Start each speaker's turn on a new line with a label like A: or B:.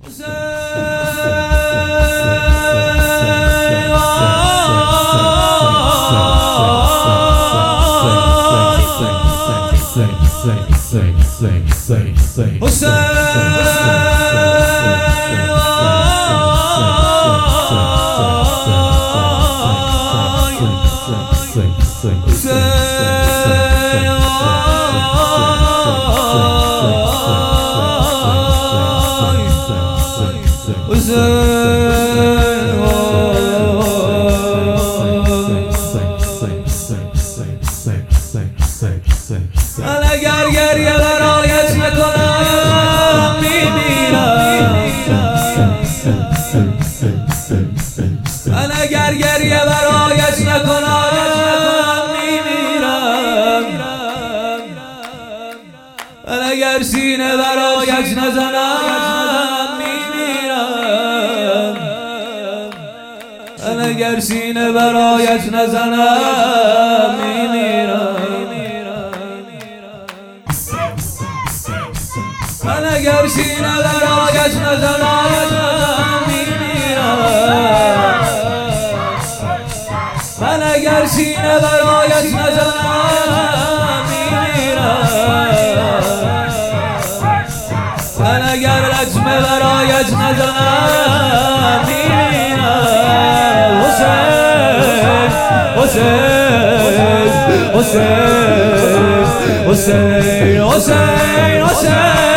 A: من اگر گریه برایت نکنم میمیرم. من اگر گریه برایت نکنم میمیرم. من اگر سینه برایت نزنم میمیرم. من اگر سینه برایت نزنم میمیرم. من اگر سینه برایت نزنم میمیرم. من اگر سینه برایت نزنم میمیرم. من اگر لطمه برایت نزنم میمیرم. حسین حسین حسین حسین حسین حسین